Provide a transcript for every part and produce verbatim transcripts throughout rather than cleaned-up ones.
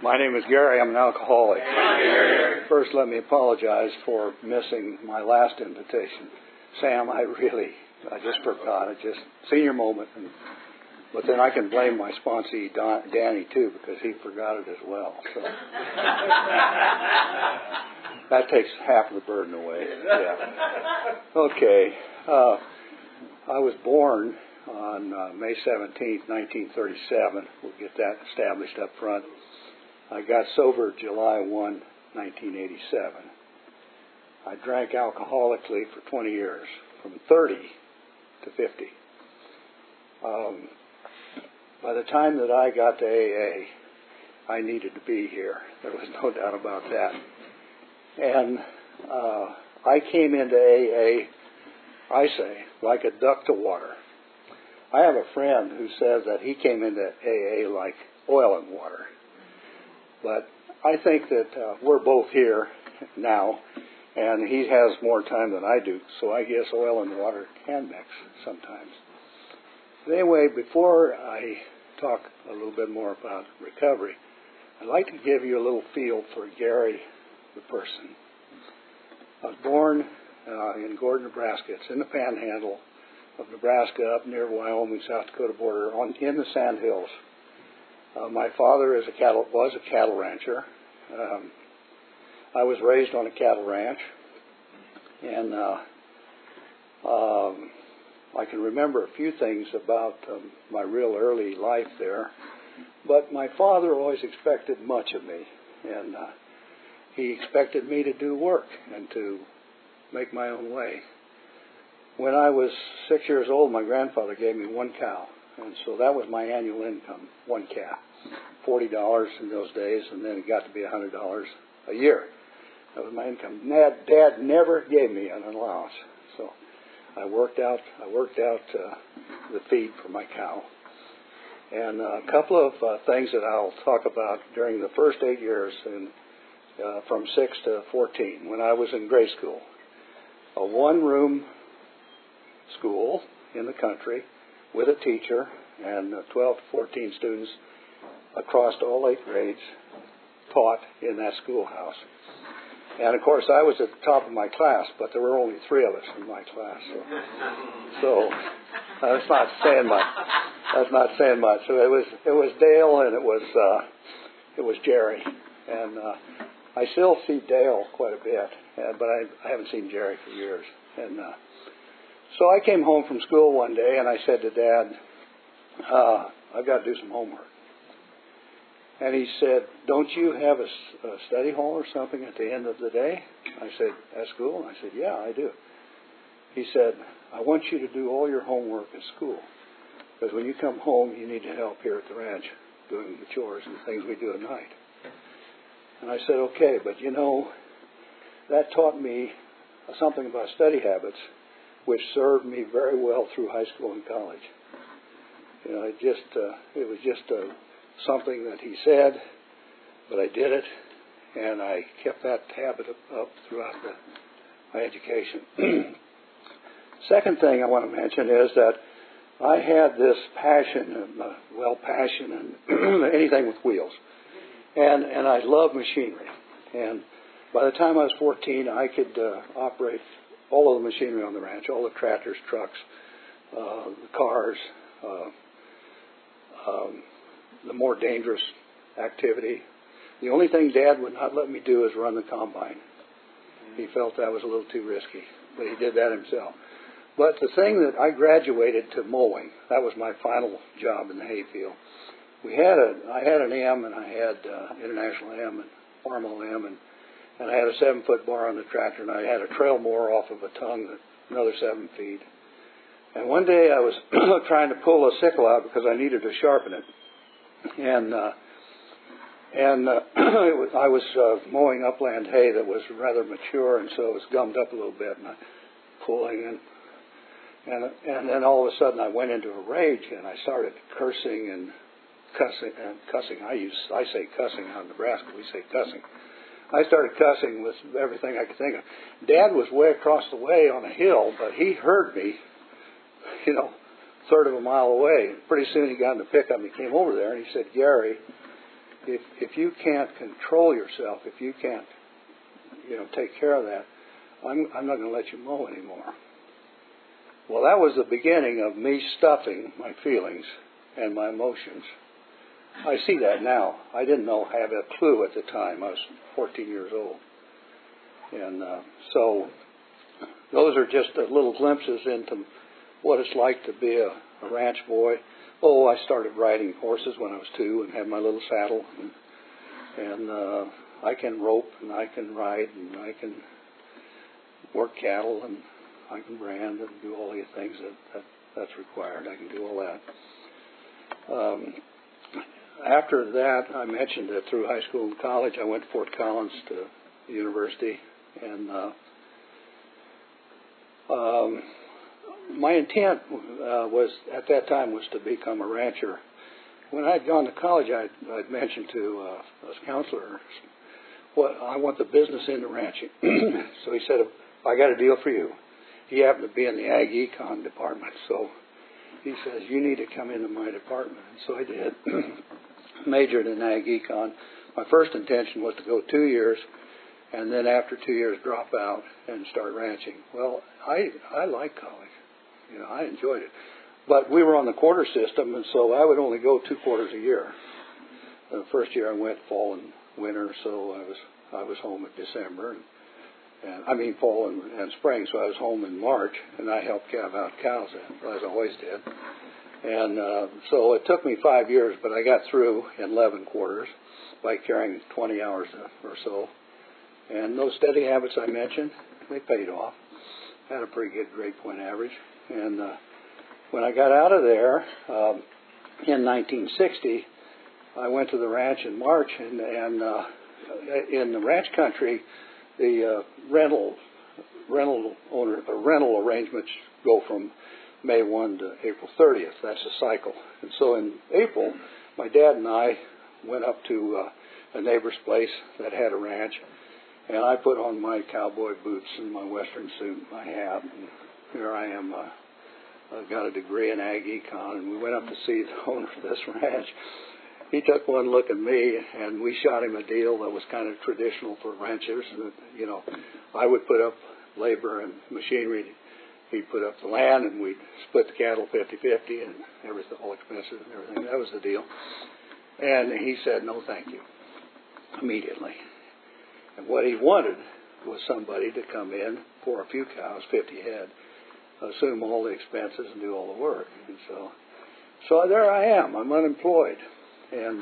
My name is Gary. I'm an alcoholic. First, let me apologize for missing my last invitation. Sam, I really, I just forgot it. Just senior moment. And, but then I can blame my sponsee, Don, Danny, too, because he forgot it as well. So that takes half of the burden away. Yeah. Okay. Uh, I was born on uh, May seventeenth, nineteen thirty-seven. We'll get that established up front. I got sober July first, nineteen eighty-seven. I drank alcoholically for twenty years, from thirty to fifty. Um, by the time that I got to A A, I needed to be here. There was no doubt about that. And uh, I came into A A, I say, like a duck to water. I have a friend who says that he came into A A like oil and water. But I think that uh, we're both here now, and he has more time than I do, so I guess oil and water can mix sometimes. But anyway, before I talk a little bit more about recovery, I'd like to give you a little feel for Gary, the person. I was born uh, in Gordon, Nebraska. It's in the panhandle of Nebraska, up near Wyoming, South Dakota border, on in the Sand Hills. Uh, my father is a cattle was a cattle rancher. Um, I was raised on a cattle ranch, and uh, um, I can remember a few things about um, my real early life there. But my father always expected much of me, and uh, he expected me to do work and to make my own way. When I was six years old, my grandfather gave me one cow, and so that was my annual income, one calf, forty dollars in those days, and then it got to be one hundred dollars a year. That was my income. Dad, Dad never gave me an allowance, so I worked out. I worked out uh, the feed for my cow, and uh, a couple of uh, things that I'll talk about during the first eight years, and uh, from six to fourteen, when I was in grade school, a one-room school in the country with a teacher and uh, twelve to fourteen students across all eight grades taught in that schoolhouse. And of course, I was at the top of my class, but there were only three of us in my class. So, so uh, that's not saying much. That's not saying much. So it was it was Dale and it was uh, it was Jerry, and uh, I still see Dale quite a bit, uh, but I, I haven't seen Jerry for years. And uh, so I came home from school one day and I said to Dad, uh, I've got to do some homework. And he said, don't you have a, a study hall or something at the end of the day? I said, at school? And I said, yeah, I do. He said, I want you to do all your homework at school, because when you come home, you need to help here at the ranch doing the chores and things we do at night. And I said, okay, but you know, that taught me something about study habits, which served me very well through high school and college. You know, it just, uh, it was just uh, something that he said, but I did it, and I kept that habit up, up throughout the, my education. Second thing I want to mention is that I had this passion, uh, well, passion and anything with wheels, and and I love machinery. And by the time I was fourteen, I could uh, operate all of the machinery on the ranch, all the tractors, trucks, uh, the cars, uh, um, the more dangerous activity. The only thing Dad would not let me do is run the combine. He felt that was a little too risky, but he did that himself. But the thing that I graduated to mowing, that was my final job in the hayfield. We had a, I had an M, and I had uh, International M and Farmall M, and, and I had a seven-foot bar on the tractor, and I had a trail mower off of a tongue, that, another seven feet. And one day I was trying to pull a sickle out because I needed to sharpen it. And uh, and uh, it was, I was uh, mowing upland hay that was rather mature, and so it was gummed up a little bit, and I pulling, and and and then all of a sudden I went into a rage, and I started cursing and cussing and cussing. I use I say cussing out in Nebraska. We say cussing. I started cussing with everything I could think of. Dad was way across the way on a hill, but he heard me, you know, third of a mile away. Pretty soon he got in the pickup and he came over there and he said, Gary, if if you can't control yourself, if you can't, you know, take care of that, I'm I'm not going to let you mow anymore. Well, that was the beginning of me stuffing my feelings and my emotions. I see that now. I didn't know, have a clue at the time. I was fourteen years old. And uh, so those are just uh, little glimpses into what it's like to be a, a ranch boy. Oh, I started riding horses when I was two and had my little saddle. And, and uh, I can rope and I can ride and I can work cattle and I can brand and do all these things that, that that's required. I can do all that. Um, after that, I mentioned that through high school and college, I went to Fort Collins to the university, and uh, um, my intent uh, was at that time was to become a rancher. When I had gone to college, I'd, I'd mentioned to uh, a counselor, "What I want the business into ranching." So he said, "I got a deal for you." He happened to be in the Ag Econ department, so he says, "You need to come into my department." And so I did. Majored in Ag Econ. My first intention was to go two years, and then after two years drop out and start ranching. Well, I I liked college. You know, I enjoyed it. But we were on the quarter system, and so I would only go two quarters a year. The first year I went fall and winter, so I was I was home in December, and, and I mean fall and, and spring, so I was home in March, and I helped calve out cows, as I always did. And uh, so it took me five years, but I got through in eleven quarters by carrying twenty hours or so. And those steady habits I mentioned, they paid off. Had a pretty good grade point average. And uh, when I got out of there um, in nineteen sixty, I went to the ranch in March, and, and uh, in the ranch country, the uh, rental rental owner uh, rental arrangements go from May first to April thirtieth. That's a cycle. And so in April, my dad and I went up to uh, a neighbor's place that had a ranch, and I put on my cowboy boots and my western suit and my hat, and here I am. Uh, I got a degree in Ag Econ, and we went up to see the owner of this ranch. He took one look at me, and we shot him a deal that was kind of traditional for ranchers. And, you know, I would put up labor and machinery. He'd put up the land, and we'd split the cattle fifty-fifty and everything, all expenses and everything. That was the deal. And he said, "No, thank you," immediately. And what he wanted was somebody to come in, pour a few cows, fifty head, assume all the expenses and do all the work. And so, so there I am. I'm unemployed. And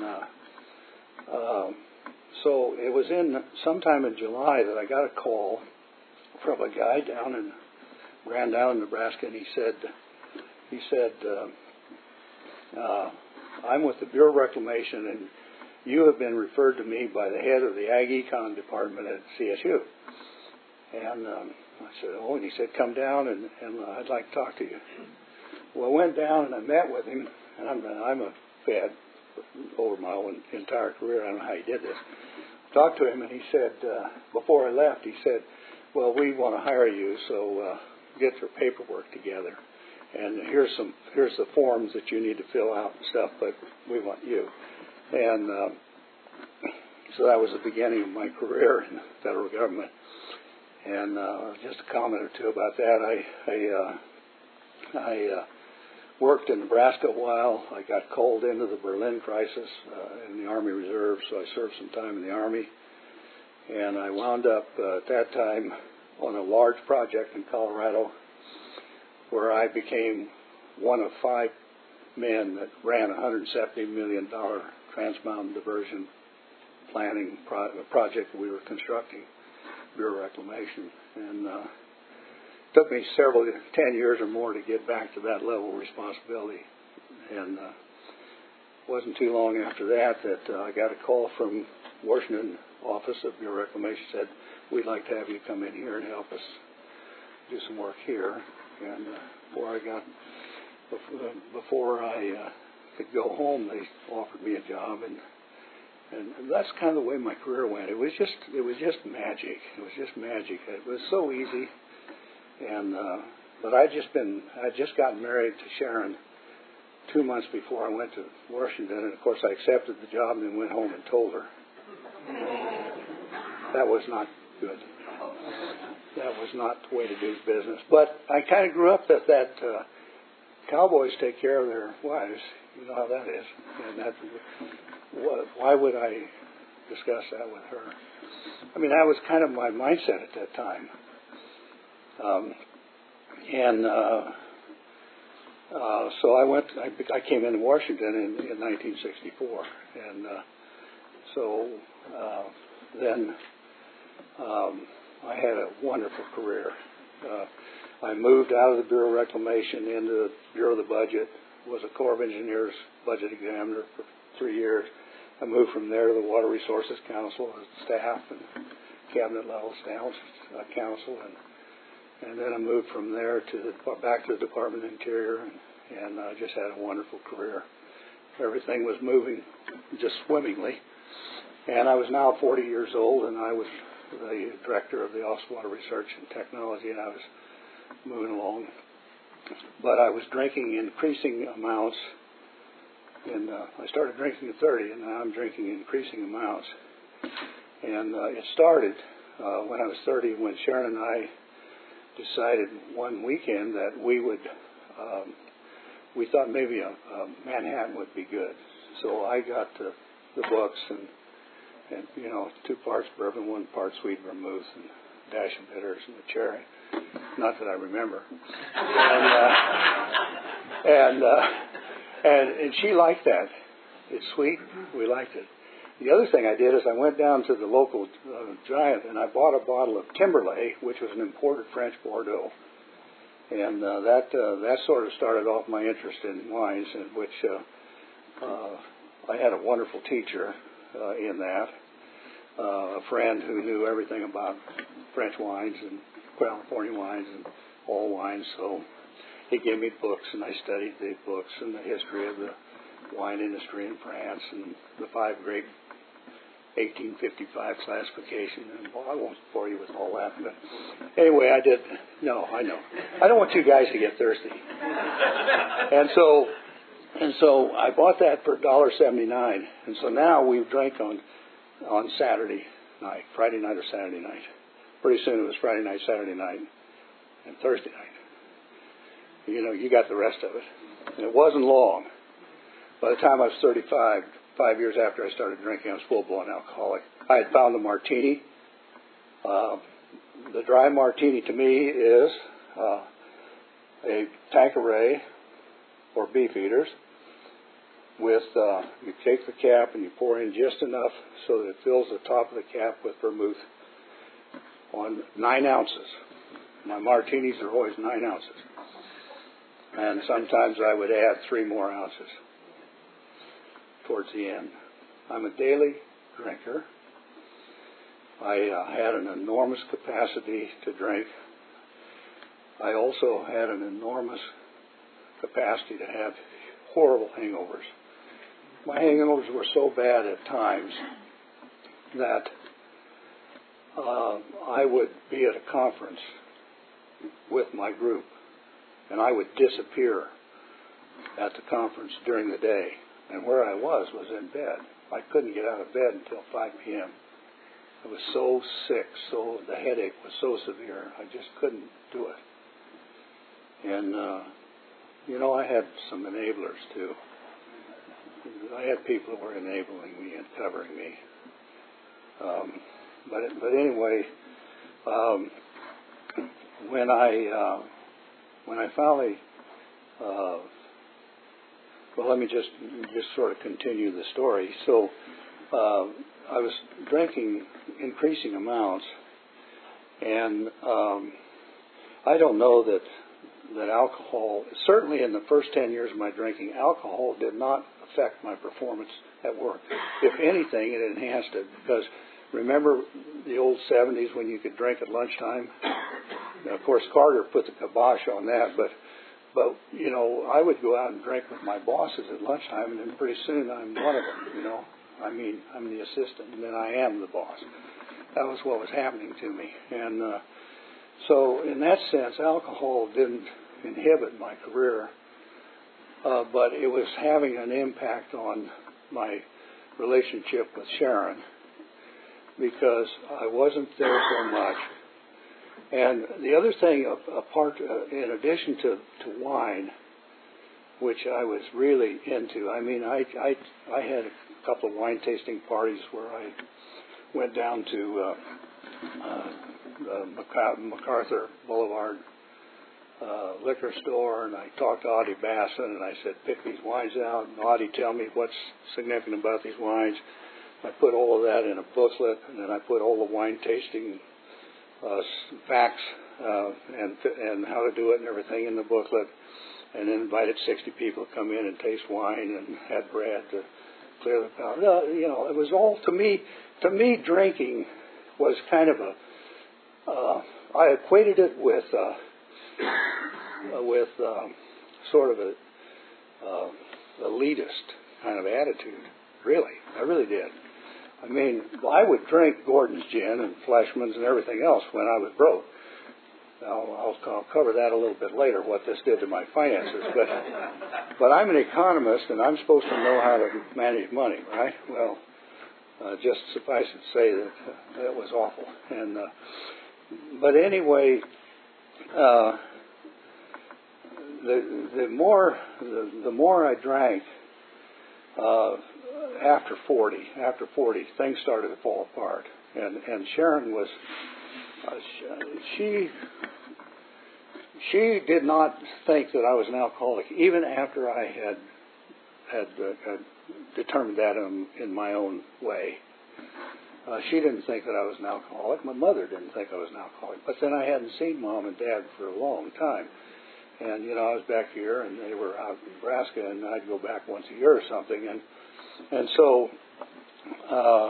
uh, uh, so it was in sometime in July that I got a call from a guy down in Grand Island, Nebraska, and he said, he said, uh, uh, "I'm with the Bureau of Reclamation, and you have been referred to me by the head of the Ag Econ department at C S U." And um, I said, "Oh," and he said, "Come down, and, and uh, I'd like to talk to you." Well, I went down and I met with him, and I'm, I'm a fed over my own entire career. I don't know how he did this. Talked to him, and he said, uh, before I left, he said, "Well, we want to hire you, so uh, get your paperwork together, and here's some here's the forms that you need to fill out and stuff, but we want you." And uh, so that was the beginning of my career in the federal government. And uh, just a comment or two about that. I I, uh, I uh, worked in Nebraska a while. I got called into the Berlin crisis uh, in the Army Reserve, so I served some time in the Army. And I wound up uh, at that time on a large project in Colorado where I became one of five men that ran a one hundred seventy million dollars Trans Mountain Diversion planning pro- project that we were constructing, Bureau of Reclamation. And uh, it took me several, ten years or more to get back to that level of responsibility. And uh, it wasn't too long after that that uh, I got a call from Washington office of Bureau of Reclamation, said, "We'd like to have you come in here and help us do some work here." And uh, before I got, before I uh, could go home, they offered me a job, and and that's kind of the way my career went. It was just, it was just magic. It was just magic. It was so easy. And uh, but I just been, I just got married to Sharon two months before I went to Washington, and of course I accepted the job and then went home and told her. That was not good. That was not the way to do business. But I kind of grew up that that uh, cowboys take care of their wives. You know how that is. And that, why would I discuss that with her? I mean, that was kind of my mindset at that time. Um, and uh, uh, so I went. I, I came into Washington in, in nineteen sixty-four, and uh, so uh, then. Um, I had a wonderful career. Uh, I moved out of the Bureau of Reclamation into the Bureau of the Budget, was a Corps of Engineers budget examiner for three years. I moved from there to the Water Resources Council as staff and cabinet level staff uh, council, and and then I moved from there to the, back to the Department of Interior, and, and I just had a wonderful career. Everything was moving just swimmingly, and I was now forty years old, and I was the director of the Office of Water Research and Technology, and I was moving along. But I was drinking increasing amounts, and uh, I started drinking at thirty, and now I'm drinking increasing amounts. And uh, it started uh, when I was thirty, when Sharon and I decided one weekend that we would, um, we thought maybe a, a Manhattan would be good. So I got the, the books and And, you know, two parts bourbon, one part sweet vermouth, and a dash of bitters and a cherry. Not that I remember. And uh, and, uh, and and she liked that. It's sweet. We liked it. The other thing I did is I went down to the local uh, Giant and I bought a bottle of Timberlake, which was an imported French Bordeaux. And uh, that uh, that sort of started off my interest in wines, in which uh, uh, I had a wonderful teacher. Uh, in that, uh, a friend who knew everything about French wines and California wines and all wines, so he gave me books, and I studied the books and the history of the wine industry in France and the five great eighteen fifty-five classification. And well, I won't bore you with all that, but anyway, I did. No, I know. I don't want you guys to get thirsty, and so. And so I bought that for one dollar seventy-nine. And so now we drink on on Saturday night, Friday night or Saturday night. Pretty soon it was Friday night, Saturday night, and Thursday night. You know, you got the rest of it. And it wasn't long. By the time I was thirty-five, five years after I started drinking, I was full-blown alcoholic. I had found the martini. Uh, the dry martini to me is uh, a Tanqueray or Beefeaters. With, uh, you take the cap and you pour in just enough so that it fills the top of the cap with vermouth on nine ounces. My martinis are always nine ounces. And sometimes I would add three more ounces towards the end. I'm a daily drinker. I uh, had an enormous capacity to drink. I also had an enormous capacity to have horrible hangovers. My hangovers were so bad at times that uh, I would be at a conference with my group, and I would disappear at the conference during the day. And where I was was in bed. I couldn't get out of bed until five p.m. I was so sick, so the headache was so severe, I just couldn't do it. And, uh, you know, I had some enablers, too. I had people who were enabling me and covering me. Um, but but anyway, um, when I uh, when I finally, uh, well, let me just just sort of continue the story. So uh, I was drinking increasing amounts, and um, I don't know that that alcohol, certainly in the first ten years of my drinking, alcohol did not affect my performance at work. If anything, it enhanced it, because remember the old seventies when you could drink at lunchtime? Now, of course, Carter put the kibosh on that, but, but, you know, I would go out and drink with my bosses at lunchtime, and then pretty soon I'm one of them, you know. I mean, I'm the assistant, and then I am the boss. That was what was happening to me. And uh, so in that sense, alcohol didn't inhibit my career. uh, but it was having an impact on my relationship with Sharon because I wasn't there so much. And the other thing, apart, uh, in addition to, to wine, which I was really into, I mean, I, I, I had a couple of wine tasting parties where I went down to uh, uh, the MacArthur Boulevard uh, liquor store, and I talked to Audie Basson, and I said, pick these wines out, and Audie, tell me what's significant about these wines. I put all of that in a booklet, and then I put all the wine tasting uh, facts uh, and and how to do it and everything in the booklet, and then invited sixty people to come in and taste wine and had Brad to clear the palate. Uh, you know, it was all, to me, to me, drinking was kind of a, uh, I equated it with, uh, with uh, sort of a uh, elitist kind of attitude, really. I really did. I mean, I would drink Gordon's gin and Fleshman's and everything else when I was broke. I'll, I'll, I'll cover that a little bit later, what this did to my finances. But, but I'm an economist, and I'm supposed to know how to manage money, right? Well, uh, just suffice it to say that uh, that was awful. And uh, but anyway, uh, the the more the, the more I drank. Uh, After forty, after forty, things started to fall apart, and and Sharon was, uh, she she did not think that I was an alcoholic, even after I had had, uh, had determined that in, in my own way. Uh, she didn't think that I was an alcoholic. My mother didn't think I was an alcoholic. But then I hadn't seen Mom and Dad for a long time, and you know I was back here, and they were out in Nebraska, and I'd go back once a year or something, and. And so, uh,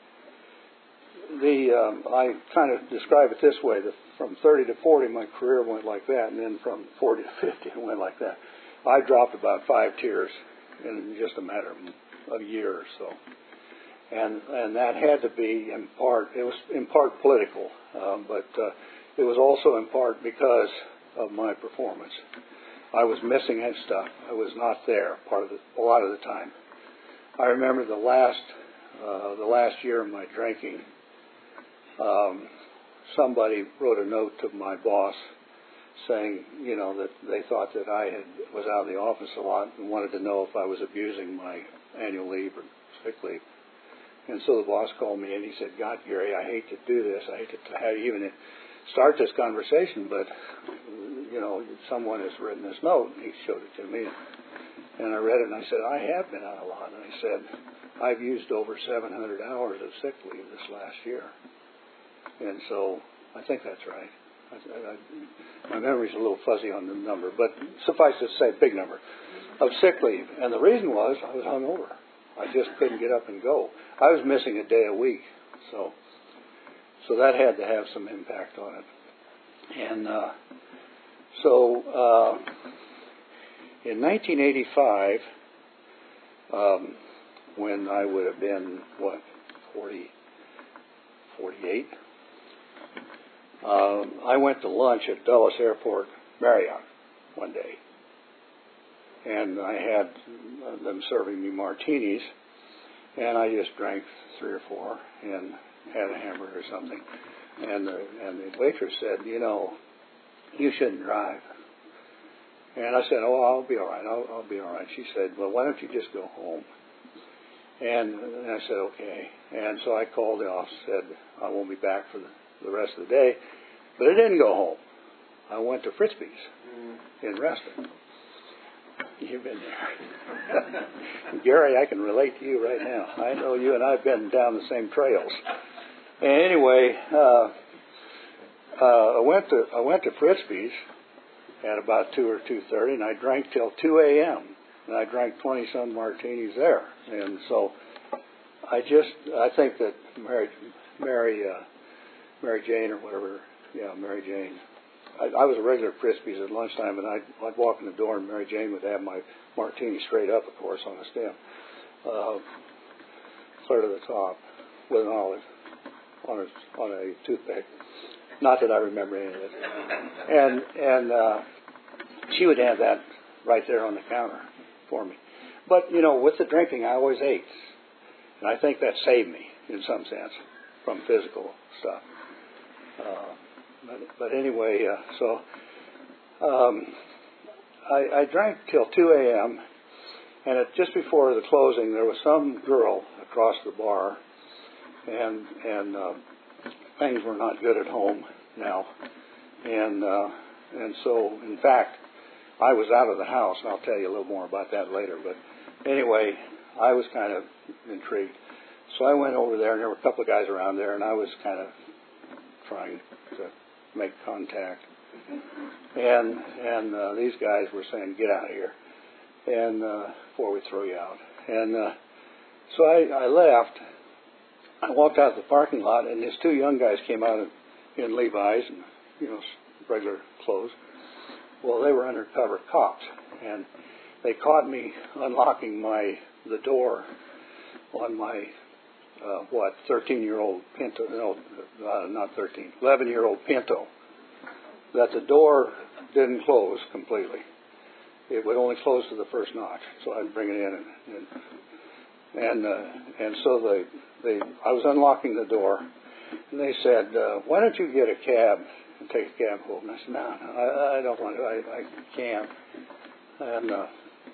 the um, I kind of describe it this way: that from thirty to forty, my career went like that, and then from forty to fifty, it went like that. I dropped about five tiers in just a matter of a year or so, and and that had to be in part. It was in part political, um, but uh, it was also in part because of my performance. I was missing that stuff. I was not there part of the, a lot of the time. I remember the last uh, the last year of my drinking, um, somebody wrote a note to my boss saying, you know, that they thought that I had was out of the office a lot and wanted to know if I was abusing my annual leave or sick leave. And so the boss called me and he said, God, Gary, I hate to do this. I hate to have even start this conversation, but, you know, someone has written this note. And he showed it to me. And I read it, and I said, I have been out a lot. And I said, I've used over seven hundred hours of sick leave this last year. And so I think that's right. I, I, my memory's a little fuzzy on the number, but suffice to say, big number of sick leave. And the reason was I was hungover. I just couldn't get up and go. I was missing a day a week. So so that had to have some impact on it. And uh, so... Uh, In nineteen eighty-five, um, when I would have been, what, forty, forty-eight, um, I went to lunch at Dulles Airport Marriott one day. And I had them serving me martinis, and I just drank three or four and had a hamburger or something. And the, and the waitress said, you know, you shouldn't drive. And I said, oh, I'll be all right. I'll, I'll be all right. She said, well, why don't you just go home? And, and I said, okay. And so I called the office, said, I won't be back for the, the rest of the day. But I didn't go home. I went to Frisbee's mm. in Reston. You've been there. Gary, I can relate to you right now. I know you and I have been down the same trails. And anyway, uh, uh, I went to I went to Frisbee's at about two or two thirty, and I drank till two a.m. and I drank twenty some martinis there. And so I just I think that Mary Mary uh, Mary Jane or whatever, yeah, Mary Jane. I, I was a regular at Frisbee's at lunchtime, and I'd, I'd walk in the door, and Mary Jane would have my martini straight up, of course, on a stem, uh, clear to the top, with an olive on a on a toothpick. Not that I remember any of it. And and uh, she would have that right there on the counter. for me. But, you know, with the drinking, I always ate. And I think that saved me, in some sense, from physical stuff. Uh, but, but anyway, uh, so um, I, I drank till two a.m., and at, just before the closing, there was some girl across the bar, and and uh, things were not good at home now. And uh, and so, in fact, I was out of the house, and I'll tell you a little more about that later. But anyway, I was kind of intrigued. So I went over there, and there were a couple of guys around there, and I was kind of trying to make contact. And and uh, these guys were saying, "Get out of here," and uh, before we throw you out. And uh, so I, I left. I walked out of the parking lot, and these two young guys came out in, in Levi's and, you know, regular clothes. Well, they were undercover cops, and they caught me unlocking my the door on my uh, what thirteen-year-old Pinto, no, uh, not thirteen, eleven-year-old Pinto. That the door didn't close completely. It would only close to the first notch, so I'd bring it in, and and and, uh, and so they they I was unlocking the door, and they said, uh, "Why don't you get a cab and take a cab home?" And I said, "No, no, I, I don't want to. I, I can't." And uh,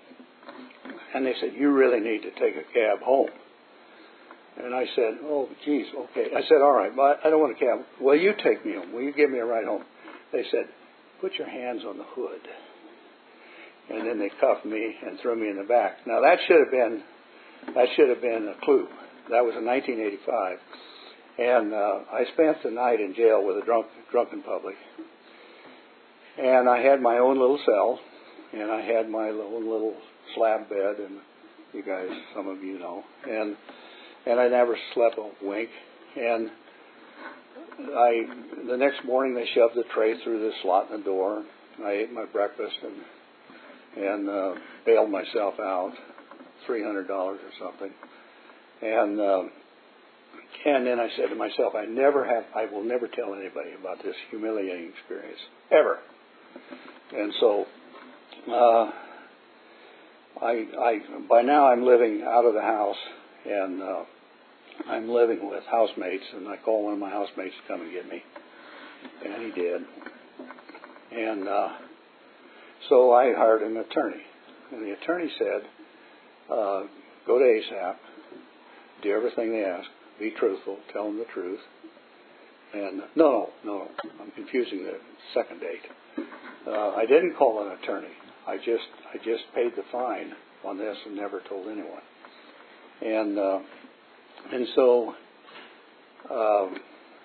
and they said, "You really need to take a cab home." And I said, "Oh, geez, okay." I said, "All right, but I don't want a cab. Well, you take me home. Will you give me a ride home?" They said, "Put your hands on the hood." And then they cuffed me and threw me in the back. Now that should have been that should have been a clue. That was in nineteen eighty-five, and uh, I spent the night in jail with a drunk drunken public. And I had my own little cell, and I had my own little slab bed, and you guys, some of you know, and and I never slept a wink. And I the next morning they shoved the tray through the slot in the door. I ate my breakfast and and uh, bailed myself out, three hundred dollars or something. And uh, and then I said to myself, I never have, I will never tell anybody about this humiliating experience ever. And so, uh, I I by now I'm living out of the house, and uh, I'm living with housemates, and I call one of my housemates to come and get me, and he did. And uh, so I hired an attorney, and the attorney said, uh, "Go to ASAP, do everything they ask, be truthful, tell them the truth." And no, no, no, I'm confusing the second date. Uh, I didn't call an attorney. I just I just paid the fine on this and never told anyone. And uh, and so um,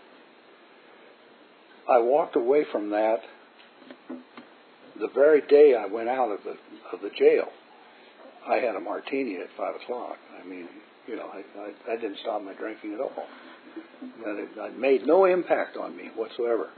I walked away from that the very day I went out of the of the jail. I had a martini at five o'clock. I mean, you know, I, I, I didn't stop my drinking at all. And it, it made no impact on me whatsoever.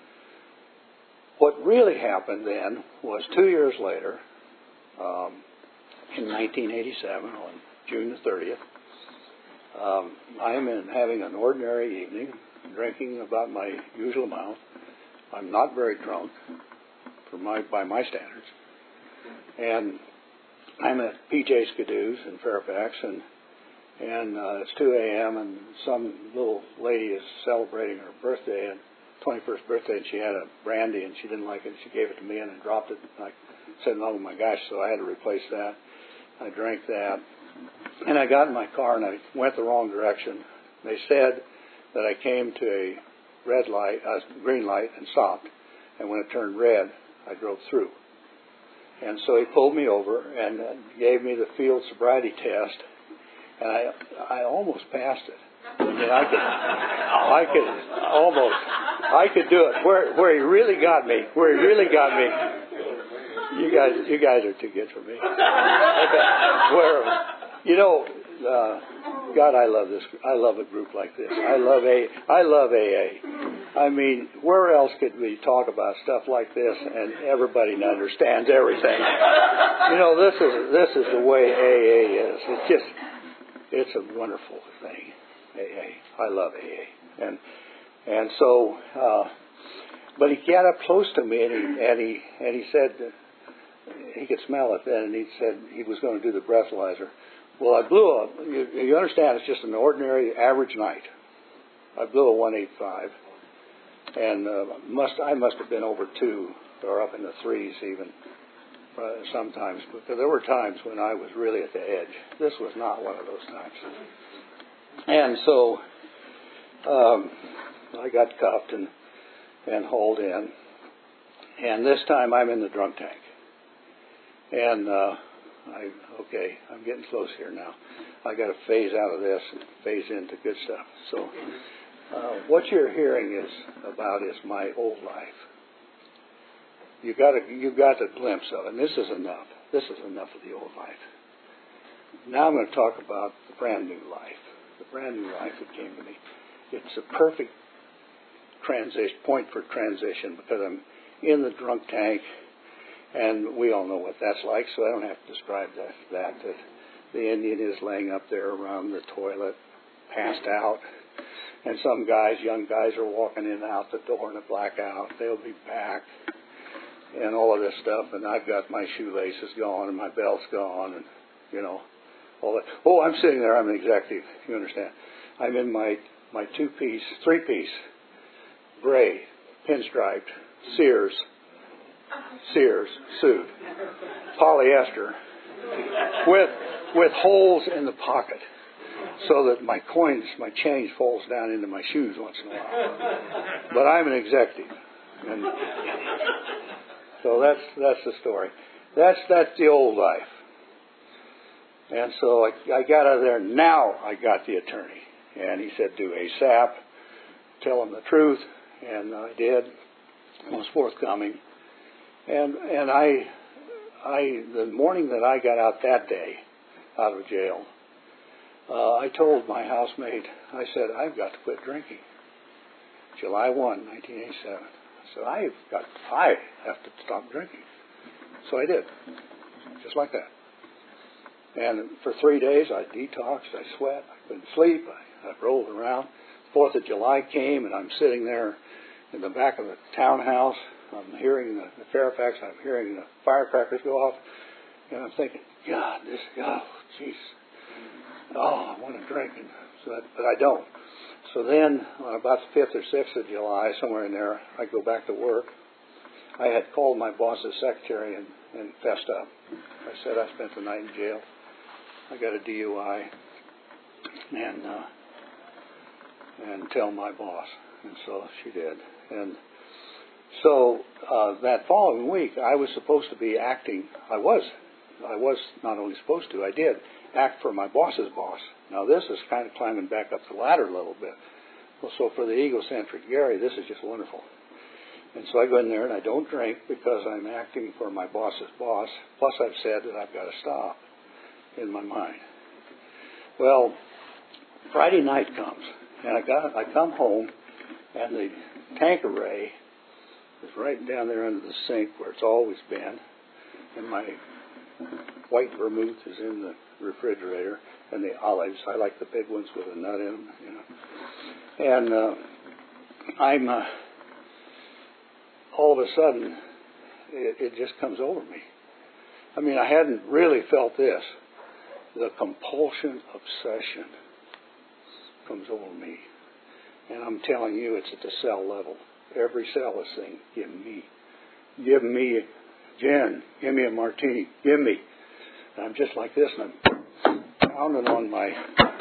What really happened then was two years later, um, in nineteen eighty-seven, on June the thirtieth, um, I'm in having an ordinary evening, drinking about my usual amount. I'm not very drunk, for my by my standards, and I'm at P J Skidoo's in Fairfax, and and uh, it's two a.m. and some little lady is celebrating her birthday, and twenty-first birthday, and she had a brandy, and she didn't like it. She gave it to me, and I dropped it. And I said, "Oh my gosh!" So I had to replace that. I drank that, and I got in my car, and I went the wrong direction. They said that I came to a red light, a green light, and stopped. And when it turned red, I drove through. And so he pulled me over and uh, gave me the field sobriety test, and I I almost passed it. I mean, I could, I could almost, I could do it. Where where he really got me, where he really got me, you guys, you guys are too good for me. Okay. Where, you know, uh, God, I love this. I love a group like this. I love a, I love A A. I mean, where else could we talk about stuff like this and everybody understands everything? You know, this is this is the way A A is. It's just, it's a wonderful thing. A A. I love A A. And and so, uh, but he got up close to me and he and he and he said, he could smell it then, and he said he was going to do the breathalyzer. Well, I blew a, you, you understand, it's just an ordinary average night. I blew a one eighty-five, and uh, must I must have been over two, or up in the threes even, uh, sometimes, because there were times when I was really at the edge. This was not one of those times. And so um, I got cuffed and, and hauled in, and this time I'm in the drunk tank. And uh, I, okay, I'm getting close here now. I got to phase out of this and phase into good stuff. So, uh, what you're hearing is about is my old life. You got a, you got a glimpse of it, and this is enough. This is enough of the old life. Now I'm going to talk about the brand new life. The brand new life that came to me. It's a perfect transition point for transition because I'm in the drunk tank. And we all know what that's like, so I don't have to describe that. That, that the Indian is laying up there around the toilet, passed out, and some guys, young guys, are walking in and out the door in a blackout. They'll be back, and all of this stuff. And I've got my shoelaces gone, and my belt's gone, and you know, all that. Oh, I'm sitting there. I'm an executive. You understand? I'm in my my two-piece, three-piece, gray, pinstriped Sears. Sears suit, polyester, with with holes in the pocket, so that my coins, my change falls down into my shoes once in a while. But I'm an executive, and so that's that's the story. That's that's the old life. And so I, I got out of there. Now I got the attorney, and he said, "Do ASAP, tell him the truth," and I did. I was forthcoming. And and I, I the morning that I got out that day, out of jail, uh, I told my housemate, I said, I've got to quit drinking. July first, nineteen eighty-seven. I said, I've got, I have to stop drinking. So I did, just like that. And for three days I detoxed, I sweat, I couldn't sleep, I, I rolled around. Fourth of July came, and I'm sitting there in the back of the townhouse. I'm hearing the, the Fairfax, I'm hearing the firecrackers go off, and I'm thinking, God, this, oh, jeez, oh, I want to drink, and so that, but I don't. So then, on about the fifth or sixth of July, somewhere in there, I go back to work. I had called my boss's secretary and, and fessed up. I said I spent the night in jail. I got a D U I, and uh, and tell my boss, and so she did, and. So uh, that following week, I was supposed to be acting. I was, I was not only supposed to, I did act for my boss's boss. Now this is kind of climbing back up the ladder a little bit. Well, so for the egocentric Gary, this is just wonderful. And so I go in there and I don't drink because I'm acting for my boss's boss. Plus, I've said that I've got to stop in my mind. Well, Friday night comes, and I got I come home, and the tank array is right down there under the sink where it's always been. And my white vermouth is in the refrigerator. And the olives, I like the big ones with a nut in them, you know. And uh, I'm, uh, all of a sudden, it, it just comes over me. I mean, I hadn't really felt this. The compulsion obsession comes over me. And I'm telling you, it's at the cell level. Every cell is saying, give me, give me gin, give me a martini, give me. And I'm just like this, and I'm pounding on my,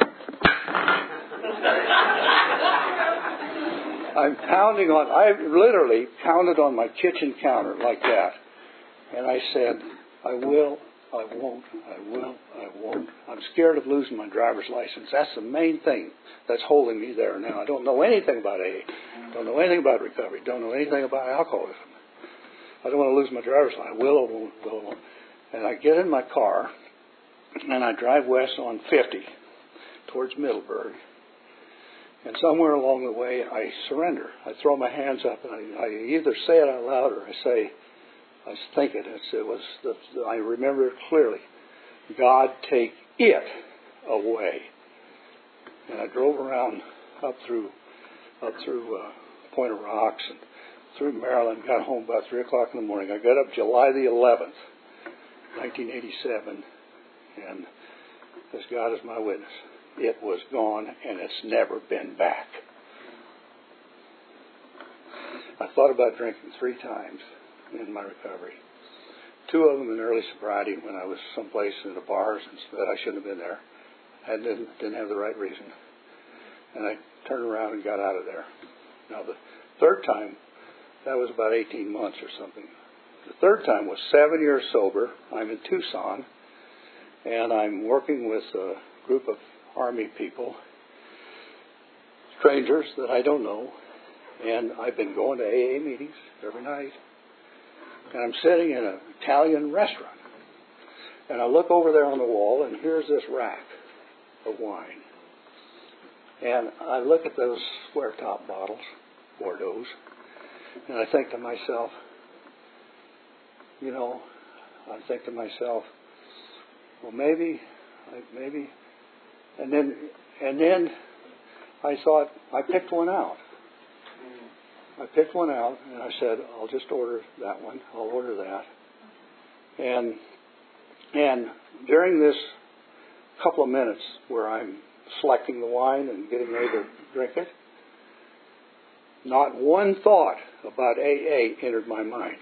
I'm pounding on, I literally pounded on my kitchen counter like that. And I said, I will, I won't, I will, I won't. I'm scared of losing my driver's license. That's the main thing that's holding me there now. I don't know anything about A A. Don't know anything about recovery. Don't know anything about alcoholism. I don't want to lose my driver's license. I will or won't, will or won't. And I get in my car, and I drive west on fifty towards Middleburg. And somewhere along the way, I surrender. I throw my hands up, and I, I either say it out loud or I say, I think it. It's, it was. The, I remember it clearly. God, take it away. And I drove around up through, up through uh, Point of Rocks and through Maryland. Got home about three o'clock in the morning. I got up July the eleventh, nineteen eighty-seven, and as God is my witness, it was gone and it's never been back. I thought about drinking three times in my recovery. Two of them in early sobriety when I was someplace in the bars and that I shouldn't have been there. I didn't, didn't have the right reason. And I turned around and got out of there. Now the third time, that was about eighteen months or something. The third time was seven years sober. I'm in Tucson, and I'm working with a group of Army people, strangers that I don't know, and I've been going to A A meetings every night. And I'm sitting in an Italian restaurant, and I look over there on the wall, and here's this rack of wine. And I look at those square top bottles, Bordeaux, and I think to myself, you know, I think to myself, well, maybe, maybe, and then, and then I thought, I picked one out. I picked one out, and I said, I'll just order that one. I'll order that. And, and during this couple of minutes where I'm selecting the wine and getting ready to drink it, not one thought about A A entered my mind.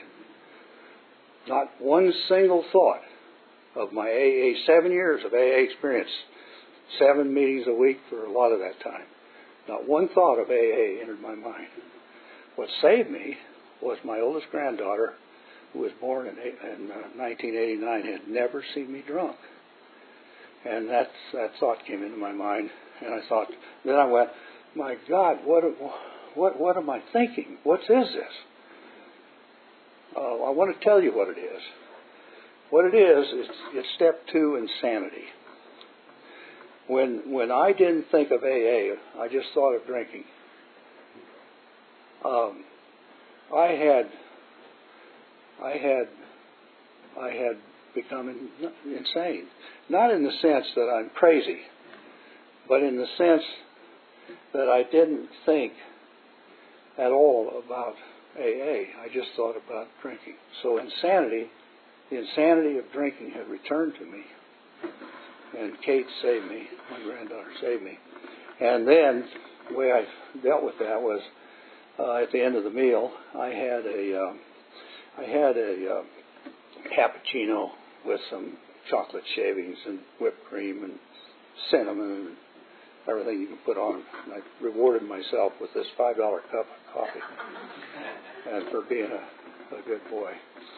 Not one single thought of my A A, seven years of A A experience, seven meetings a week for a lot of that time. Not one thought of A A entered my mind. What saved me was my oldest granddaughter, who was born in, in uh, nineteen eighty-nine, had never seen me drunk. And that, that thought came into my mind, and I thought, then I went, my God, what what what am I thinking? What is this? Uh, I want to tell you what it is. What it is, it's, it's step two, insanity. When when I didn't think of A A, I just thought of drinking. Um, I had, I had, I had become in, insane. Not in the sense that I'm crazy, but in the sense that I didn't think at all about A A. I just thought about drinking. So insanity, the insanity of drinking had returned to me. And Kate saved me. My granddaughter saved me. And then the way I dealt with that was uh, at the end of the meal, I had a, uh, I had a uh, cappuccino with some chocolate shavings and whipped cream and cinnamon and everything you can put on. And I rewarded myself with this five dollar cup of coffee and for being a, a good boy.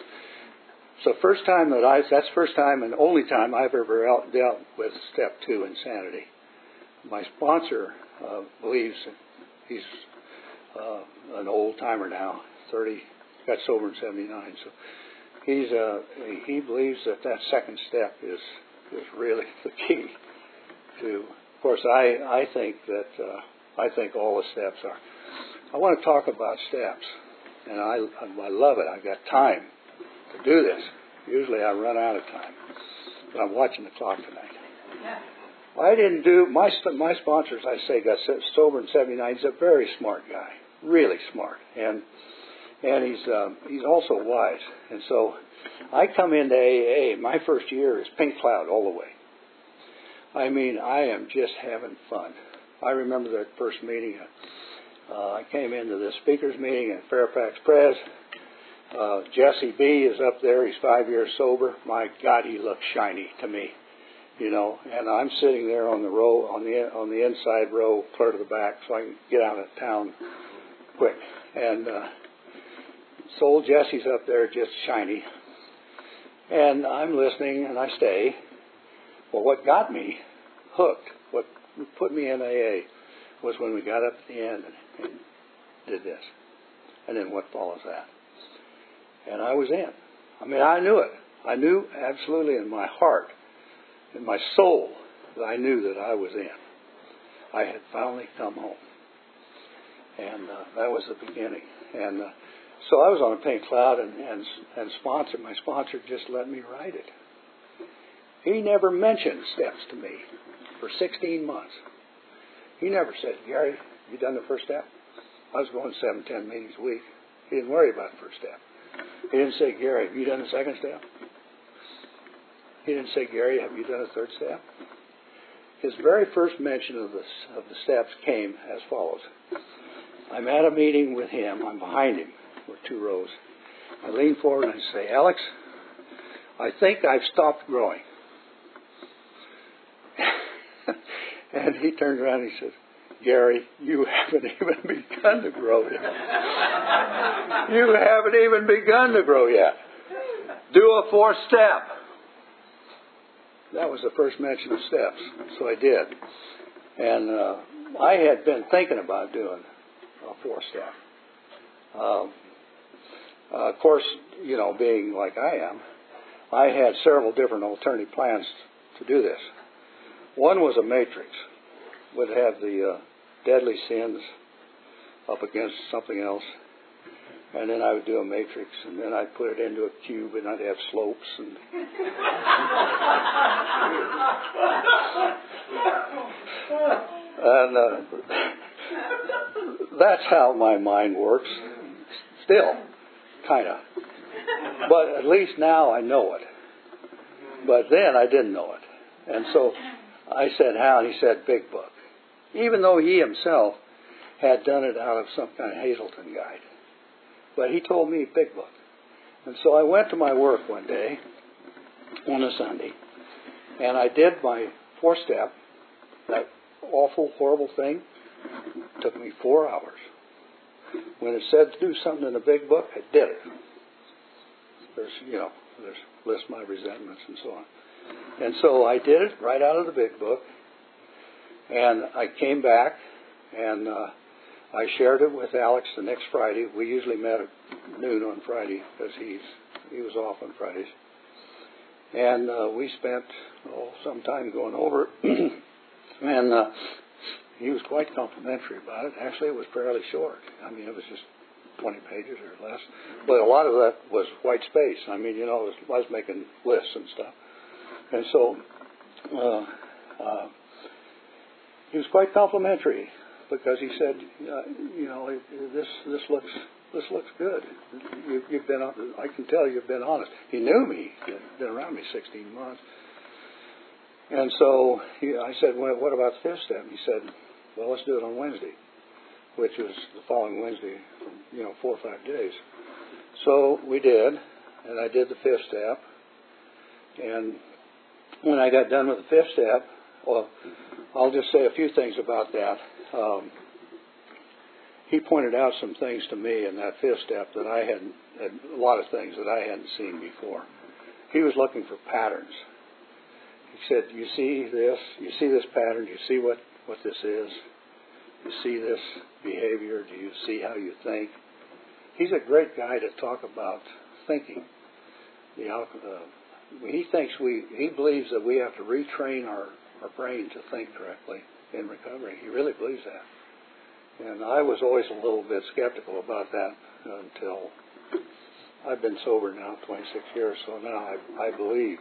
So first time that I, that's first time and only time I've ever out, dealt with step two, insanity. My sponsor uh, believes, he's uh, an old timer now, thirty, got sober in seventy-nine. So he's uh, he believes that that second step is is really the key to. Of course, I I think that uh, I think all the steps are. I want to talk about steps, and I I love it. I've got time to do this. Usually I run out of time, but I'm watching the clock tonight. I didn't do my my sponsors. I say got sober in seventy-nine. He's a very smart guy, really smart, and and he's um, he's also wise. And so I come into A A. My first year is pink cloud all the way. I mean, I am just having fun. I remember that first meeting. Uh, I came into the speakers meeting at Fairfax Pres. Uh, Jesse B. is up there. He's five years sober. My God, he looks shiny to me, you know. And I'm sitting there on the row, on the on the inside row, clear to the back, so I can get out of town quick. And uh, so old Jesse's up there, just shiny. And I'm listening, and I stay. Well, what got me hooked, what put me in A A, was when we got up at the end and, and did this, and then what follows that. And I was in. I mean, I knew it. I knew absolutely in my heart, in my soul, that I knew that I was in. I had finally come home. And uh, that was the beginning. And uh, so I was on a pink cloud, and, and, and sponsor, my sponsor just let me ride it. He never mentioned steps to me for sixteen months. He never said, Gary, have you done the first step? I was going seven, ten meetings a week. He didn't worry about the first step. He didn't say, Gary, have you done the second step? He didn't say, Gary, have you done a third step? His very first mention of the, of the steps came as follows. I'm at a meeting with him. I'm behind him. We're two rows. I lean forward and I say, Alex, I think I've stopped growing. And he turns around and he says, Gary, you haven't even begun to grow yet. You haven't even begun to grow yet. Do a fourth step. That was the first mention of steps, so I did. And uh, I had been thinking about doing a fourth step. Um, uh, of course, you know, being like I am, I had several different alternative plans to do this. One was a matrix. Would have the uh, deadly sins up against something else. And then I would do a matrix, and then I'd put it into a cube, and I'd have slopes. And and uh, that's how my mind works. Still, kind of. But at least now I know it. But then I didn't know it. And so I said, how? And he said, Big Book. Even though he himself had done it out of some kind of Hazelton guide. But he told me Big Book. And so I went to my work one day on a Sunday, and I did my four step, that awful, horrible thing. It took me four hours. When it said to do something in the Big Book, I did it. There's, you know, there's list my resentments and so on. And so I did it right out of the Big Book, and I came back, and uh, I shared it with Alex the next Friday. We usually met at noon on Friday because he's he was off on Fridays. And uh, we spent oh, some time going over it. And uh, he was quite complimentary about it. Actually, it was fairly short. I mean, it was just twenty pages or less. But a lot of that was white space. I mean, you know, I was making lists and stuff. And so uh, uh, he was quite complimentary. Because he said, uh, you know, this this looks this looks good. You, you've been, I can tell you've been honest. He knew me. He'd been around me sixteen months. And so he, I said, well, what about the fifth step? He said, well, let's do it on Wednesday, which was the following Wednesday, you know, four or five days. So we did, and I did the fifth step. And when I got done with the fifth step, well, I'll just say a few things about that. Um, he pointed out some things to me in that fifth step that I hadn't, a lot of things that I hadn't seen before. He was looking for patterns. He said, you see this, you see this pattern, do you see what, what this is? You see this behavior, do you see how you think? He's a great guy to talk about thinking. The, uh, he thinks we, he believes that we have to retrain our, our brain to think correctly in recovery. He really believes that. And I was always a little bit skeptical about that until I've been sober now twenty-six years, so now I, I believe.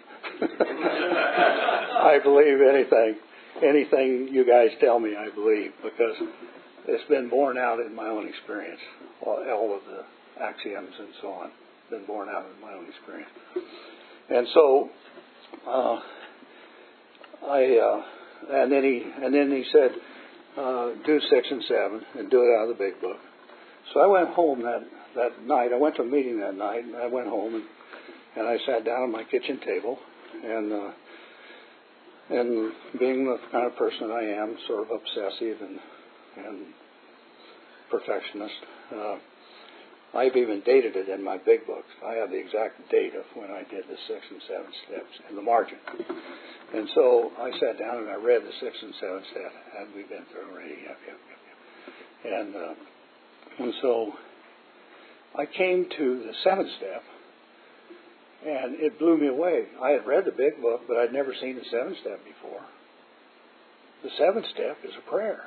I believe anything. Anything you guys tell me, I believe, because it's been borne out in my own experience. All, all of the axioms and so on been borne out in my own experience. And so uh, I... Uh, And then he and then he said, uh, do six and seven and do it out of the Big Book. So I went home that, that night. I went to a meeting that night, and I went home and, and I sat down at my kitchen table, and uh, and being the kind of person I am, sort of obsessive and and perfectionist, uh, I've even dated it in my Big Book. I have the exact date of when I did the six and seven steps in the margin. And so I sat down and I read the six and seven step, and we've been through already. Yep, yep, yep, yep. And uh, and so I came to the seventh step, and it blew me away. I had read the Big Book, but I'd never seen the seventh step before. The seventh step is a prayer.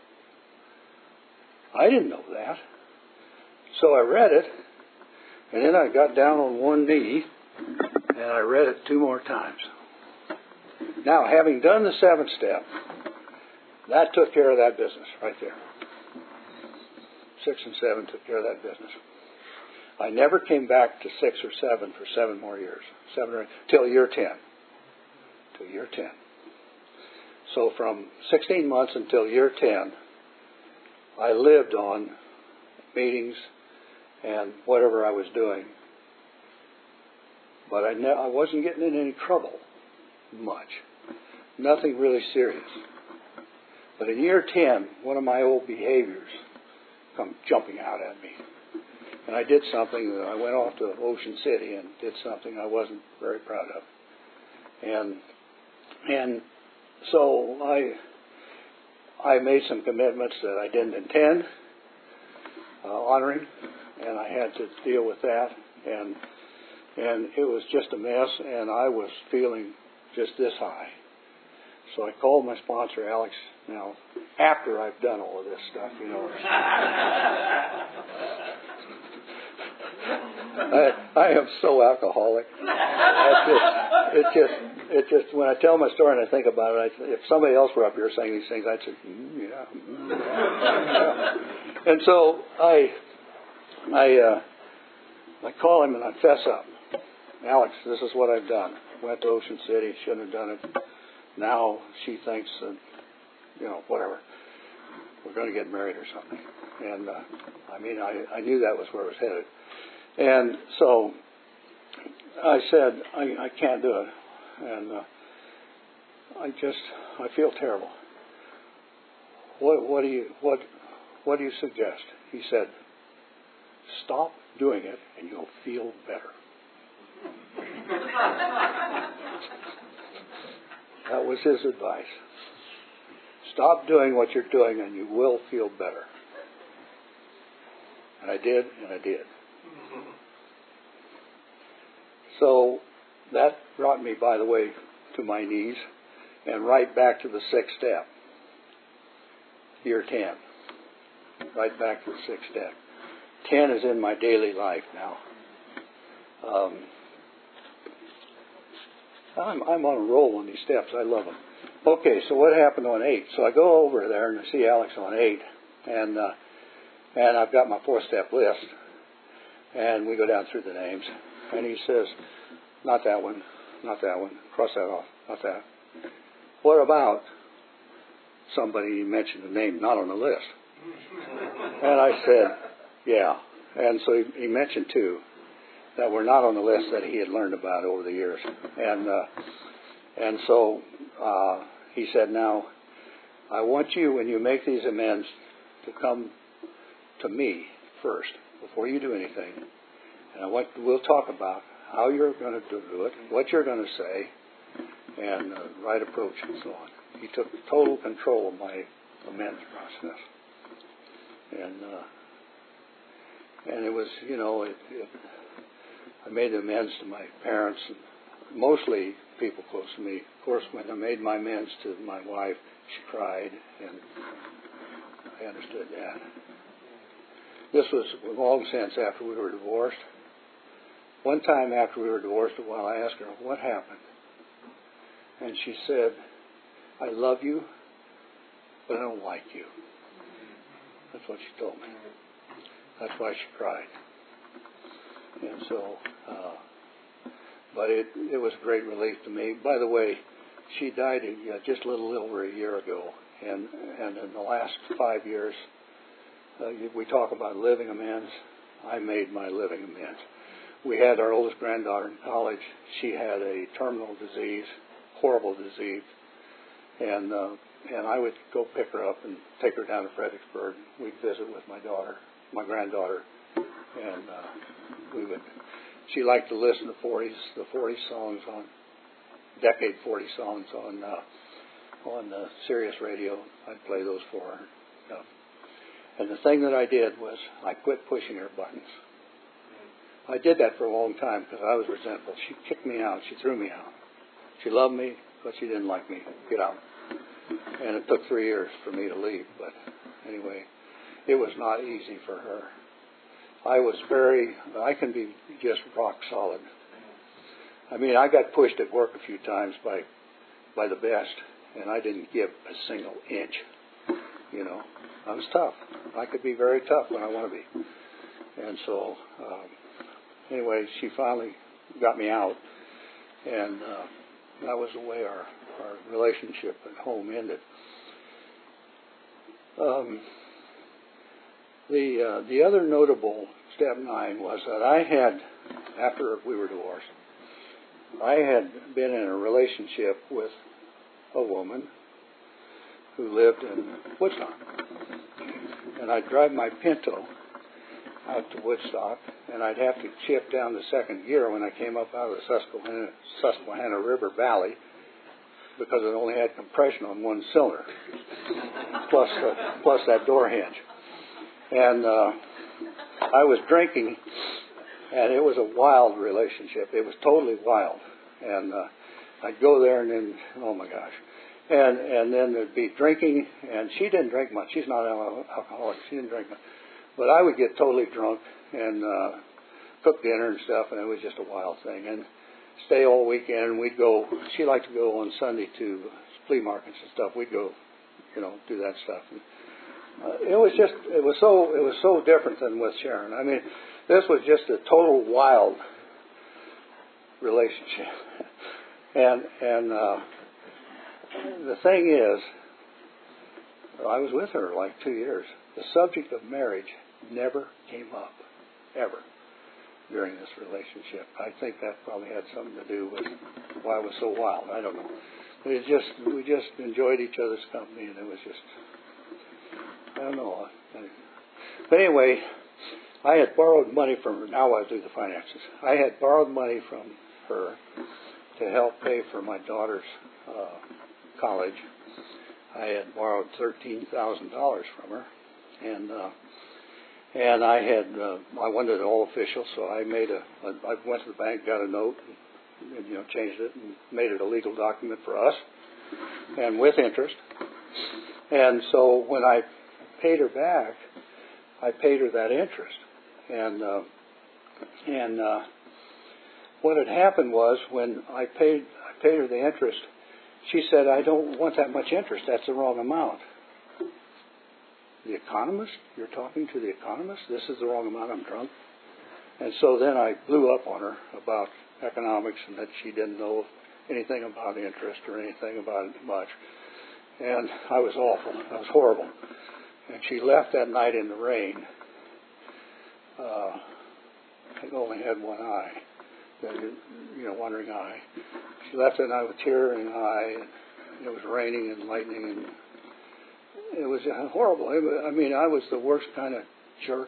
I didn't know that. So I read it, and then I got down on one knee, and I read it two more times. Now, having done the seventh step, that took care of that business right there. Six and seven took care of that business. I never came back to six or seven for seven more years, seven or eight, till year ten. to year ten. So from sixteen months until year ten, I lived on meetings and whatever I was doing. But I, ne- I wasn't getting in any trouble much. Nothing really serious. But in year ten, one of my old behaviors come jumping out at me. And I did something, that I went off to Ocean City and did something I wasn't very proud of. And and so I I made some commitments that I didn't intend uh, honoring, and I had to deal with that. And and it was just a mess, and I was feeling just this high. So I called my sponsor, Alex, now, after I've done all of this stuff, you know. I, I am so alcoholic. It's just, it just, it just, when I tell my story and I think about it, I, if somebody else were up here saying these things, I'd say, mm, yeah, mm, yeah. And so I, I, uh, I call him and I fess up. Alex, this is what I've done. Went to Ocean City, shouldn't have done it. Now she thinks that, you know, whatever, we're going to get married or something. And, uh, I mean, I, I knew that was where it was headed. And so I said, I, I can't do it. And uh, I just, I feel terrible. What, what do you, what, what do you suggest? He said, stop doing it and you'll feel better. That was his advice. Stop doing what you're doing and you will feel better. And I did, and I did. So that brought me, by the way, to my knees and right back to the sixth step. Year ten. Right back to the sixth step. ten is in my daily life now. Um, I'm, I'm on a roll on these steps. I love them. Okay, so what happened on eight? So I go over there and I see Alex on eight, and uh, and I've got my four-step list, and we go down through the names, and he says, not that one, not that one, cross that off, not that. What about somebody you mentioned the name not on the list? And I said, yeah. And so he, he mentioned two that were not on the list that he had learned about over the years. And uh, and so uh, he said, now, I want you, when you make these amends, to come to me first, before you do anything. And I want, we'll talk about how you're going to do it, what you're going to say, and uh, right approach and so on. He took total control of my amends process. And uh, and it was, you know, it, it, I made amends to my parents, and mostly people close to me. Of course, when I made my amends to my wife, she cried, and I understood that. This was long since after we were divorced. One time after we were divorced, a while, I asked her, what happened? And she said, I love you, but I don't like you. That's what she told me. That's why she cried. And so, uh, but it it was a great relief to me. By the way, she died uh, just a little over a year ago. And, and in the last five years, uh, we talk about living amends. I made my living amends. We had our oldest granddaughter in college. She had a terminal disease, horrible disease. And uh, and I would go pick her up and take her down to Fredericksburg. We'd visit with my daughter, my granddaughter, and uh, we would. She liked to listen to forties, the forties songs on decade forty songs on uh, on uh, Sirius Radio. I'd play those for her. Uh, and the thing that I did was I quit pushing her buttons. I did that for a long time because I was resentful. She kicked me out. She threw me out. She loved me, but she didn't like me. Get out. And it took three years for me to leave. But anyway, it was not easy for her. I was very, I can be just rock solid. I mean, I got pushed at work a few times by by the best, and I didn't give a single inch. You know, I was tough. I could be very tough when I want to be. And so, um, anyway, she finally got me out. And uh, that was the way our, our relationship at home ended. Um, the uh, the other notable step nine was that I had, after we were divorced, I had been in a relationship with a woman who lived in Woodstock. And I'd drive my Pinto out to Woodstock, and I'd have to chip down the second gear when I came up out of the Susquehanna, Susquehanna River Valley because it only had compression on one cylinder, plus, uh, plus that door hinge. And uh, I was drinking, and it was a wild relationship. It was totally wild. And uh, I'd go there, and then, oh my gosh. And and then there'd be drinking, and she didn't drink much. She's not an alcoholic. She didn't drink much. But I would get totally drunk and uh, cook dinner and stuff, and it was just a wild thing. And stay all weekend. We'd go, she liked to go on Sunday to flea markets and stuff. We'd go, you know, do that stuff. And, uh, it was just, it was so, it was so different than with Sharon. I mean, this was just a total wild relationship. and, and, uh, the thing is, I was with her like two years. The subject of marriage never came up, ever, during this relationship. I think that probably had something to do with why it was so wild. I don't know. We just we just enjoyed each other's company, and it was just, I don't know. But anyway, I had borrowed money from her. Now I do the finances. I had borrowed money from her to help pay for my daughter's uh, college. I had borrowed thirteen thousand dollars from her, and uh, and I had uh, I wanted it all official, so I made a, a I went to the bank, got a note, and, and you know changed it and made it a legal document for us, and with interest. And so when I paid her back, I paid her that interest, and uh, and uh, what had happened was when I paid I paid her the interest. She said, I don't want that much interest. That's the wrong amount. The economist? You're talking to the economist? This is the wrong amount. I'm drunk. And so then I blew up on her about economics and that she didn't know anything about interest or anything about it much. And I was awful. I was horrible. And she left that night in the rain. Uh, I only had one eye. You know, wandering eye. She left that night with tear in her eye. And it was raining and lightning, and it was horrible. It was, I mean, I was the worst kind of jerk.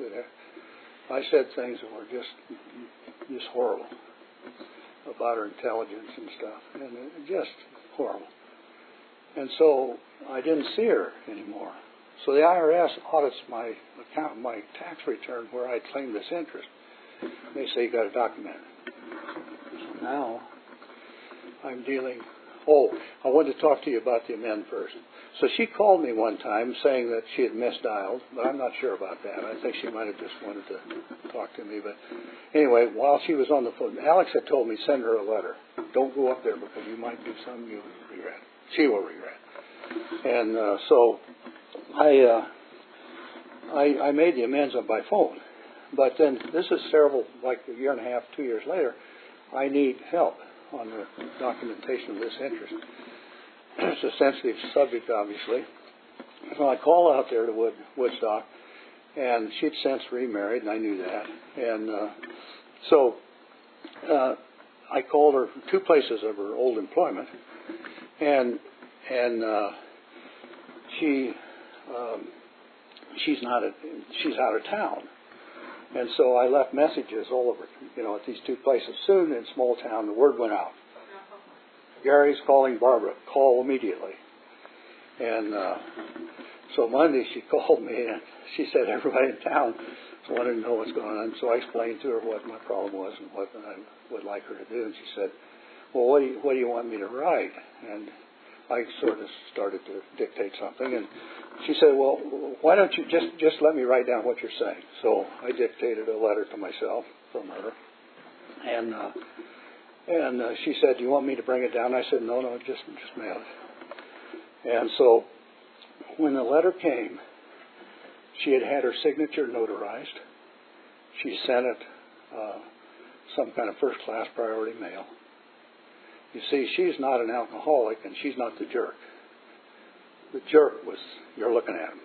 I said things that were just, just horrible about her intelligence and stuff, and it, just horrible. And so I didn't see her anymore. So the I R S audits my account, my tax return where I claimed this interest. They say you got to document it. So now I'm dealing. Oh, I wanted to talk to you about the amend first. So she called me one time saying that she had misdialed, but I'm not sure about that. I think she might have just wanted to talk to me. But anyway, while she was on the phone, Alex had told me send her a letter. Don't go up there because you might do something you regret. She will regret. And uh, so I, uh, I I made the amends by phone. But then this is several, like a year and a half, two years later, I need help on the documentation of this interest. It's a sensitive subject, obviously. So I call out there to Wood, Woodstock, and she'd since remarried, and I knew that. And uh, so uh, I called her two places of her old employment, and and uh, she um, she's not at, she's out of town. And so I left messages all over, you know, at these two places. Soon in small town, the word went out. Gary's calling Barbara. Call immediately. And uh, so Monday she called me, and she said everybody in town wanted to know what's going on. So I explained to her what my problem was and what I would like her to do. And she said, well, what do you, what do you want me to write? And I sort of started to dictate something, and she said, well, why don't you just, just let me write down what you're saying? So I dictated a letter to myself from her, and uh, and uh, she said, do you want me to bring it down? I said, no, no, just, just mail it. And so when the letter came, she had had her signature notarized. She sent it uh, some kind of first-class priority mail. You see, she's not an alcoholic, and she's not the jerk. The jerk was, you're looking at him.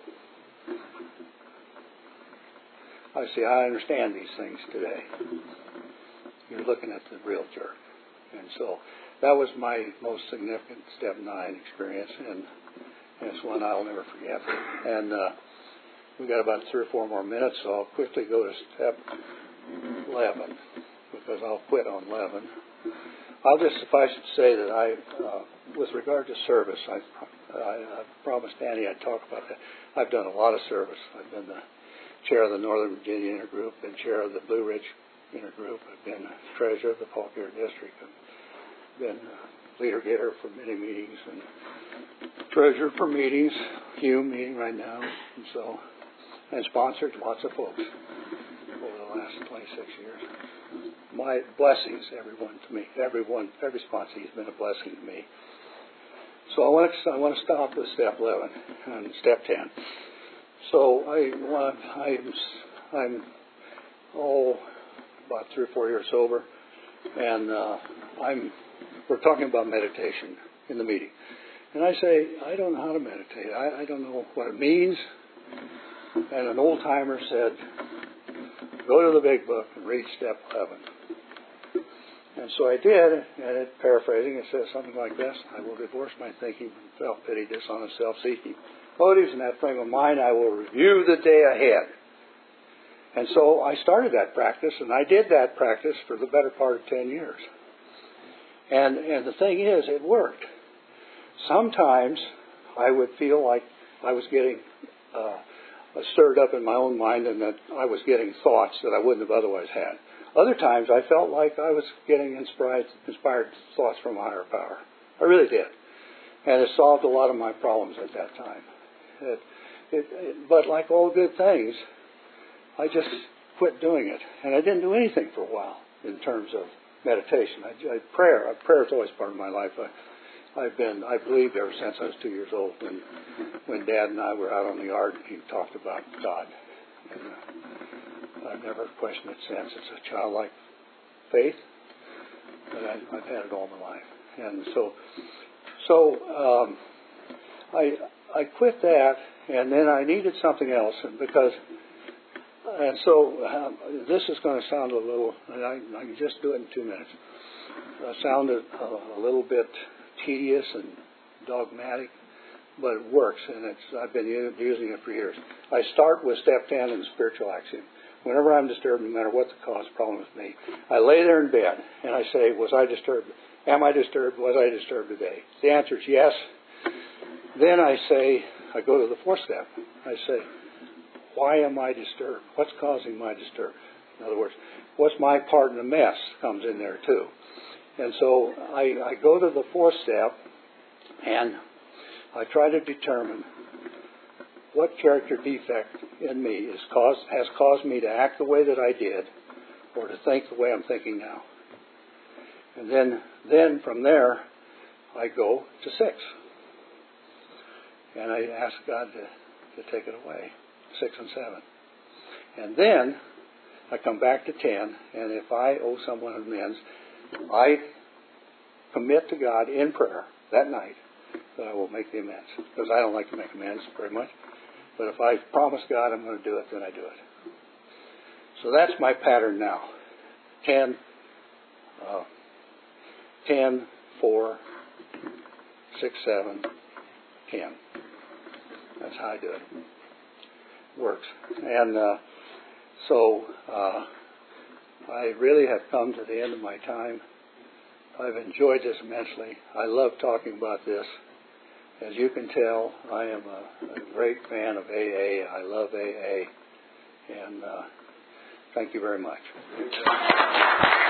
I see, I understand these things today. You're looking at the real jerk. And so that was my most significant step nine experience, and it's one I'll never forget. And uh, we got about three or four more minutes, so I'll quickly go to step eleven, because I'll quit on eleven. I'll just suffice it to say that I, uh, with regard to service, I, I, I promised Annie I'd talk about that. I've done a lot of service. I've been the chair of the Northern Virginia Intergroup, been chair of the Blue Ridge Intergroup. I've been treasurer of the Fauquier District. I've been leader getter for many meetings and treasurer for meetings, Hume meeting right now, and so, and sponsored lots of folks over the last twenty-six years. My blessings, everyone to me, everyone, every sponsor has been a blessing to me. So I want to, I want to stop with step eleven and step ten. So I want, I'm, I'm oh, about three or four years sober, and uh, I'm, we're talking about meditation in the meeting. And I say, I don't know how to meditate. I, I don't know what it means. And an old timer said, go to the big book and read step eleven. And so I did, and it, paraphrasing, it says something like this: I will divorce my thinking from self-pity, dishonest self-seeking motives. In that frame of mind, I will review the day ahead. And so I started that practice, and I did that practice for the better part of ten years. And, and the thing is, it worked. Sometimes I would feel like I was getting uh, stirred up in my own mind, and that I was getting thoughts that I wouldn't have otherwise had. Other times I felt like I was getting inspired, inspired thoughts from a higher power. I really did. And it solved a lot of my problems at that time. It, it, it, but like all good things, I just quit doing it. And I didn't do anything for a while in terms of meditation. I, I, prayer, prayer is always part of my life. I, I've been, I believed ever since I was two years old when, when Dad and I were out on the yard and he talked about God. And, uh, I've never questioned it since. It's a childlike faith, but I, I've had it all my life. And so, so um, I I quit that, and then I needed something else, and because, and so um, this is going to sound a little, and I, I can just do it in two minutes. Uh, sound a, a little bit tedious and dogmatic, but it works, and it's I've been using it for years. I start with step ten in the spiritual axiom. Whenever I'm disturbed, no matter what the cause problem with me, I lay there in bed and I say, was I disturbed? Am I disturbed? Was I disturbed today? The answer is yes. Then I say, I go to the fourth step. I say, why am I disturbed? What's causing my disturbance? In other words, what's my part in the mess comes in there too. And so I, I go to the fourth step and I try to determine what character defect in me is caused, has caused me to act the way that I did or to think the way I'm thinking now. And then, then from there, I go to six. And I ask God to, to take it away, six and seven. And then I come back to ten, and if I owe someone amends, I commit to God in prayer that night that I will make the amends. Because I don't like to make amends very much. But if I promise God I'm going to do it, then I do it. So that's my pattern now. Ten, uh, ten, four, six, seven, ten. That's how I do it. Works. And uh, so uh, I really have come to the end of my time. I've enjoyed this immensely. I love talking about this. As you can tell, I am a, a great fan of A A. I love A A. And uh, thank you very much.